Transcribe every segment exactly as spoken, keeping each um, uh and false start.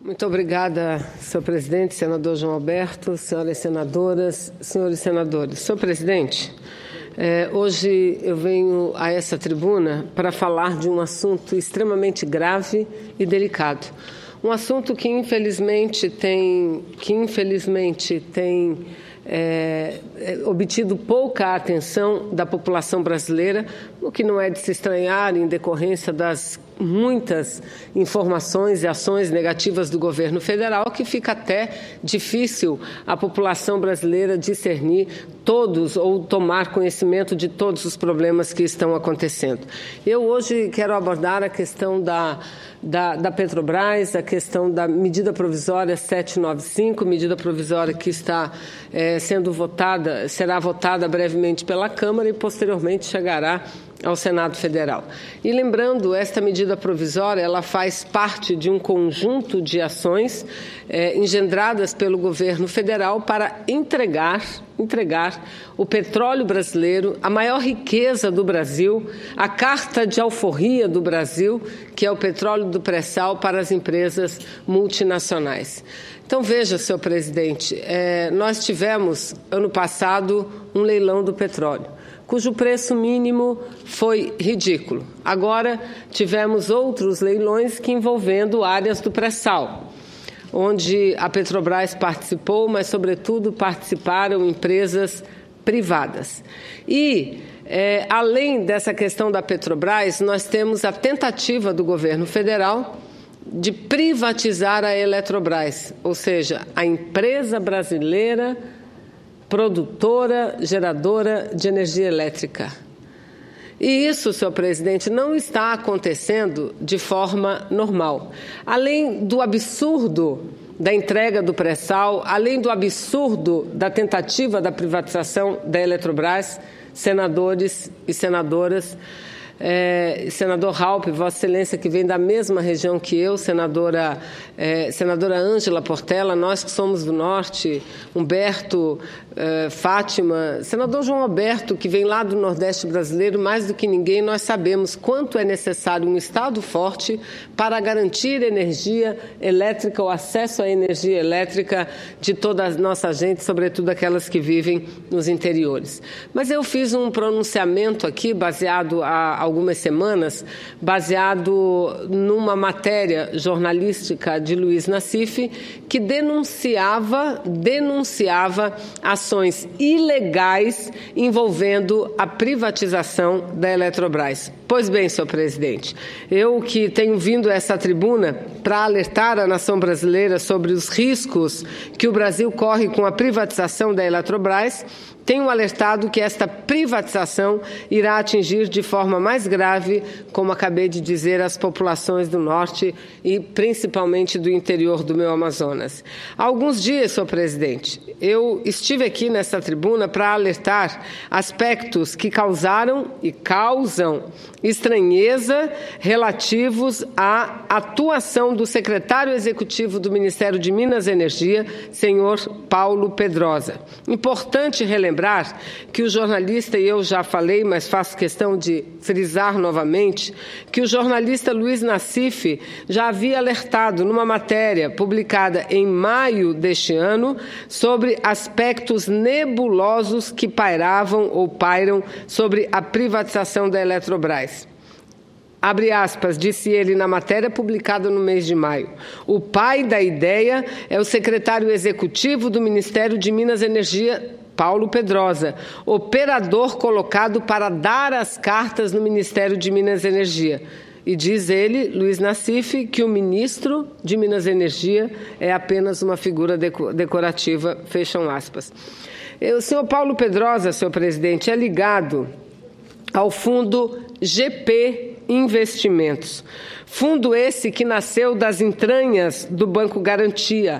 Muito obrigada, senhor presidente, senador João Alberto, senhoras senadoras, senhores senadores. Senhor presidente, eh, hoje eu venho a essa tribuna para falar de um assunto extremamente grave e delicado. Um assunto que infelizmente tem, que infelizmente tem é, obtido pouca atenção da população brasileira, o que não é de se estranhar em decorrência das muitas informações e ações negativas do governo federal, que fica até difícil a população brasileira discernir todos ou tomar conhecimento de todos os problemas que estão acontecendo. Eu hoje quero abordar a questão da, da, da Petrobras, a questão da medida provisória setecentos e noventa e cinco, medida provisória que está é, sendo votada, será votada brevemente pela Câmara e posteriormente chegará ao Senado Federal. E lembrando, esta medida provisória, ela faz parte de um conjunto de ações eh, engendradas pelo governo federal para entregar, entregar o petróleo brasileiro, a maior riqueza do Brasil, a carta de alforria do Brasil, que é o petróleo do pré-sal, para as empresas multinacionais. Então, veja, senhor presidente, eh, nós tivemos, ano passado, um leilão do petróleo, cujo preço mínimo foi ridículo. Agora, tivemos outros leilões que envolvendo áreas do pré-sal, onde a Petrobras participou, mas, sobretudo, participaram empresas privadas. E, é, além dessa questão da Petrobras, nós temos a tentativa do governo federal de privatizar a Eletrobras, ou seja, a empresa brasileira produtora, geradora de energia elétrica. E isso, senhor presidente, não está acontecendo de forma normal. Além do absurdo da entrega do pré-sal, além do absurdo da tentativa da privatização da Eletrobras, senadores e senadoras, É, senador Raupp, Vossa Excelência, que vem da mesma região que eu, senadora, é, senadora Ângela Portela, nós que somos do Norte, Humberto, é, Fátima, senador João Alberto, que vem lá do Nordeste brasileiro, mais do que ninguém, nós sabemos quanto é necessário um Estado forte para garantir energia elétrica, o acesso à energia elétrica de toda a nossa gente, sobretudo aquelas que vivem nos interiores. Mas eu fiz um pronunciamento aqui, baseado a algumas semanas, baseado numa matéria jornalística de Luiz Nassif, que denunciava, denunciava ações ilegais envolvendo a privatização da Eletrobras. Pois bem, senhor presidente, eu que tenho vindo a essa tribuna para alertar a nação brasileira sobre os riscos que o Brasil corre com a privatização da Eletrobras, tenho alertado que esta privatização irá atingir de forma mais grave, como acabei de dizer, as populações do Norte e principalmente do interior do meu Amazonas. Há alguns dias, senhor presidente, eu estive aqui nesta tribuna para alertar aspectos que causaram e causam estranheza relativos à atuação do secretário executivo do Ministério de Minas e Energia, senhor Paulo Pedrosa. Importante relembrar que o jornalista, e eu já falei, mas faço questão de frisar novamente, que o jornalista Luiz Nassif já havia alertado numa matéria publicada em maio deste ano sobre aspectos nebulosos que pairavam ou pairam sobre a privatização da Eletrobras. Abre aspas, disse ele na matéria publicada no mês de maio. O pai da ideia é o secretário executivo do Ministério de Minas e Energia, Paulo Pedrosa, operador colocado para dar as cartas no Ministério de Minas e Energia. E diz ele, Luiz Nassif, que o ministro de Minas e Energia é apenas uma figura decorativa, fecham aspas. O senhor Paulo Pedrosa, senhor presidente, é ligado ao fundo G P Investimentos. Fundo esse que nasceu das entranhas do Banco Garantia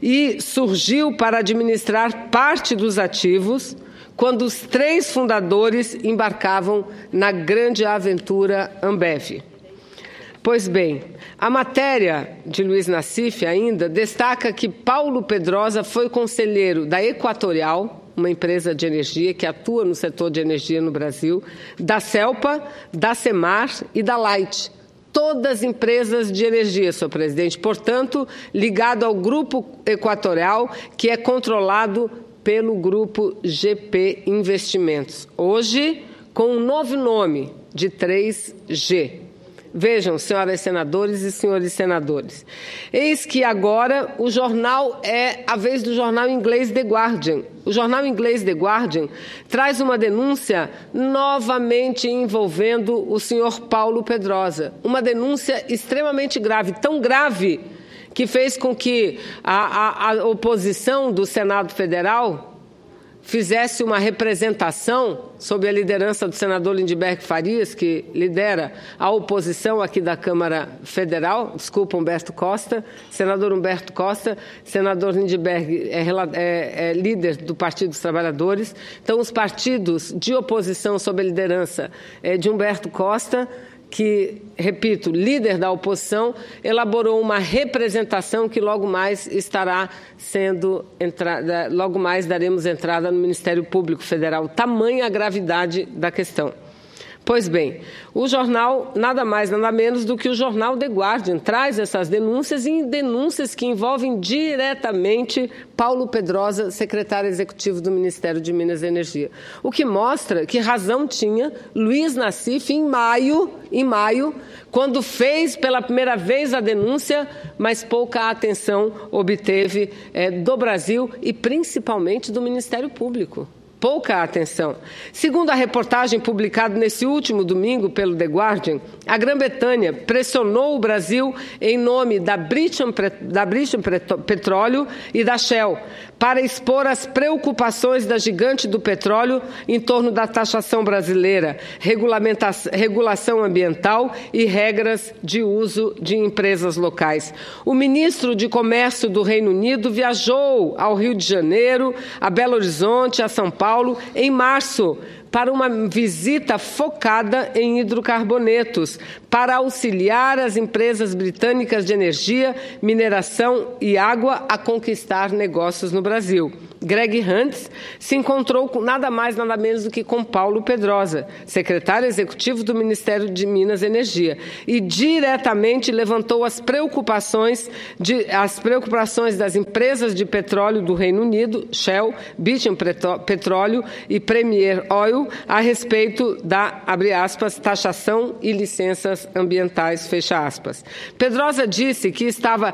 e surgiu para administrar parte dos ativos quando os três fundadores embarcavam na grande aventura Ambev. Pois bem, a matéria de Luiz Nassif ainda destaca que Paulo Pedrosa foi conselheiro da Equatorial, uma empresa de energia que atua no setor de energia no Brasil, da CELPA, da CEMAR e da Light, todas as empresas de energia, senhor presidente, portanto, ligado ao Grupo Equatorial, que é controlado pelo Grupo G P Investimentos. Hoje, com um novo nome de três G. Vejam, senhoras senadores e senhores senadores, eis que agora o jornal é a vez do jornal inglês The Guardian. O jornal inglês The Guardian traz uma denúncia novamente envolvendo o senhor Paulo Pedrosa. Uma denúncia extremamente grave, tão grave que fez com que a, a, a oposição do Senado Federal fizesse uma representação sob a liderança do senador Lindbergh Farias, que lidera a oposição aqui da Câmara Federal, desculpa, Humberto Costa, senador Humberto Costa, senador Lindbergh é, é, é líder do Partido dos Trabalhadores. Então, os partidos de oposição sob a liderança é, de Humberto Costa, que, repito, líder da oposição, elaborou uma representação que logo mais estará sendo entrada, logo mais daremos entrada no Ministério Público Federal. Tamanha a gravidade da questão. Pois bem, o jornal, nada mais, nada menos do que o jornal The Guardian, traz essas denúncias e denúncias que envolvem diretamente Paulo Pedrosa, secretário executivo do Ministério de Minas e Energia. O que mostra que razão tinha Luiz Nassif em maio, em maio, quando fez pela primeira vez a denúncia, mas pouca atenção obteve é, do Brasil e principalmente do Ministério Público. Pouca atenção. Segundo a reportagem publicada nesse último domingo pelo The Guardian, a Grã-Bretanha pressionou o Brasil em nome da British, da British Petroleum e da Shell para expor as preocupações da gigante do petróleo em torno da taxação brasileira, regulação ambiental e regras de uso de empresas locais. O ministro de Comércio do Reino Unido viajou ao Rio de Janeiro, a Belo Horizonte, a São Paulo, em março, para uma visita focada em hidrocarbonetos, para auxiliar as empresas britânicas de energia, mineração e água a conquistar negócios no Brasil. Greg Hunt se encontrou com nada mais, nada menos do que com Paulo Pedrosa, secretário executivo do Ministério de Minas e Energia, e diretamente levantou as preocupações, de, as preocupações das empresas de petróleo do Reino Unido, Shell, British Petroleum e Premier Oil, a respeito da, abre aspas, taxação e licenças ambientais, fecha aspas. Pedrosa disse que estava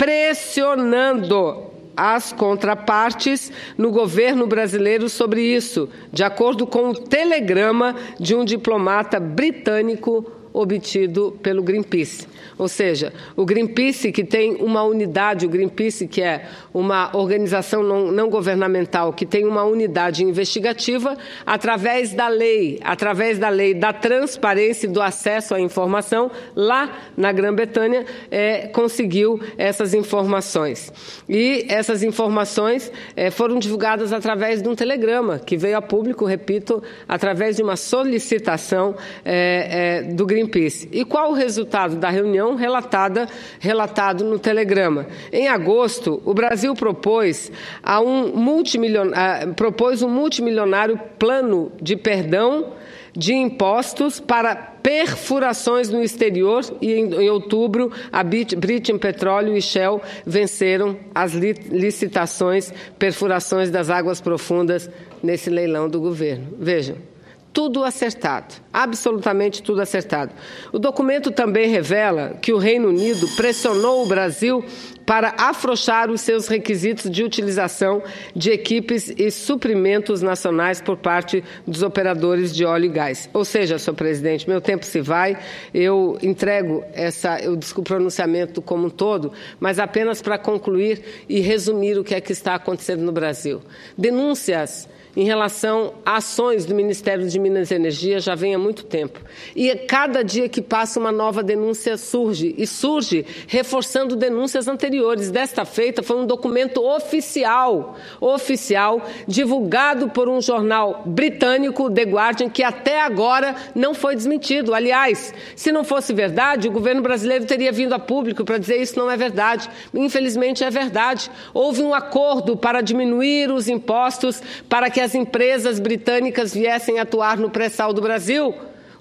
pressionando as contrapartes no governo brasileiro sobre isso, de acordo com o telegrama de um diplomata britânico obtido pelo Greenpeace. Ou seja, o Greenpeace, que tem uma unidade, o Greenpeace, que é uma organização não, não governamental, que tem uma unidade investigativa, através da lei, através da lei da transparência e do acesso à informação, lá na Grã-Bretanha, é, conseguiu essas informações. E essas informações é, foram divulgadas através de um telegrama, que veio a público, repito, através de uma solicitação é, é, do Greenpeace. E qual o resultado da reunião relatada, relatado no telegrama? Em agosto, o Brasil propôs, a um, multimilion... propôs um multimilionário plano de perdão de impostos para perfurações no exterior e, em, em outubro, a British Petroleum e Shell venceram as li, licitações, perfurações das águas profundas nesse leilão do governo. Vejam. Tudo acertado, absolutamente tudo acertado. O documento também revela que o Reino Unido pressionou o Brasil para afrouxar os seus requisitos de utilização de equipes e suprimentos nacionais por parte dos operadores de óleo e gás. Ou seja, senhor presidente, meu tempo se vai, eu entrego essa, eu desculpo o pronunciamento como um todo, mas apenas para concluir e resumir o que é que está acontecendo no Brasil. Denúncias em relação a ações do Ministério de Minas e Energia já vem há muito tempo. E cada dia que passa uma nova denúncia surge, e surge reforçando denúncias anteriores. Desta feita foi um documento oficial, oficial, divulgado por um jornal britânico, The Guardian, que até agora não foi desmentido. Aliás, se não fosse verdade, o governo brasileiro teria vindo a público para dizer isso não é verdade. Infelizmente é verdade. Houve um acordo para diminuir os impostos para que as empresas britânicas viessem atuar no pré-sal do Brasil.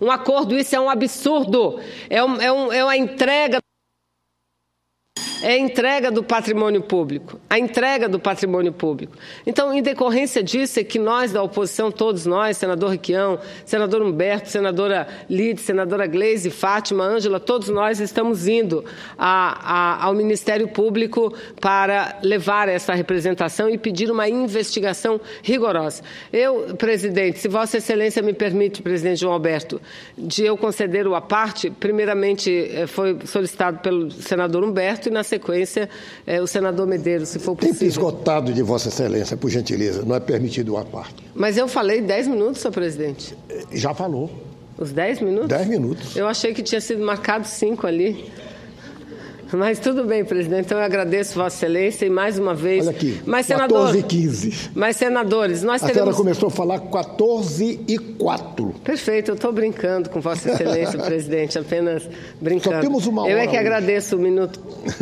Um acordo, isso é um absurdo. É, um, é, um, é uma entrega... É a entrega do patrimônio público, a entrega do patrimônio público. Então, em decorrência disso, é que nós da oposição, todos nós, senador Requião, senador Humberto, senadora Lide, senadora Gleise, Fátima, Ângela, todos nós estamos indo a, a, ao Ministério Público para levar essa representação e pedir uma investigação rigorosa. Eu, presidente, se Vossa Excelência me permite, presidente João Alberto, de eu conceder o à parte, primeiramente foi solicitado pelo senador Humberto e, na sequência, é, o senador Medeiros, se for possível. Tempo esgotado de Vossa Excelência, por gentileza, não é permitido uma parte. Mas eu falei dez minutos, senhor presidente. Já falou. Os dez minutos? Dez minutos. Eu achei que tinha sido marcado cinco ali. Mas tudo bem, presidente. Então eu agradeço Vossa Excelência e mais uma vez. Olha aqui, mas, senador, quatorze e quinze. Mas, senadores, nós teremos... A senhora começou a falar quatorze e quatro. Perfeito, eu estou brincando com Vossa Excelência, presidente, apenas brincando. Só temos uma hora Eu é que hoje. agradeço o minuto.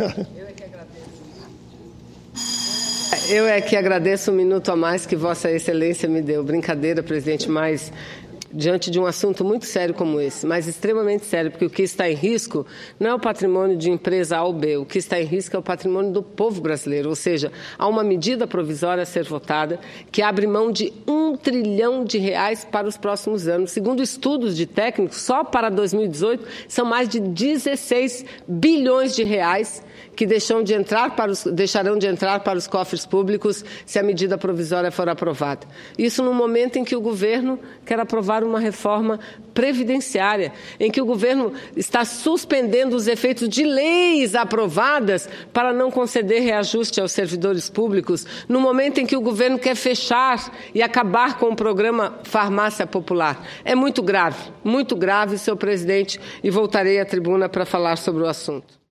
Eu é que agradeço o minuto a mais que Vossa Excelência me deu. Brincadeira, presidente, mas diante de um assunto muito sério como esse, mas extremamente sério, porque o que está em risco não é o patrimônio de empresa A ou B, o que está em risco é o patrimônio do povo brasileiro, ou seja, há uma medida provisória a ser votada que abre mão de um trilhão de reais para os próximos anos. Segundo estudos de técnicos, só para dois mil e dezoito são mais de dezesseis bilhões de reais que deixam de entrar para os, deixarão de entrar para os cofres públicos se a medida provisória for aprovada. Isso no momento em que o governo quer aprovar uma reforma previdenciária, em que o governo está suspendendo os efeitos de leis aprovadas para não conceder reajuste aos servidores públicos, no momento em que o governo quer fechar e acabar com o programa Farmácia Popular. É muito grave, muito grave, senhor presidente, e voltarei à tribuna para falar sobre o assunto.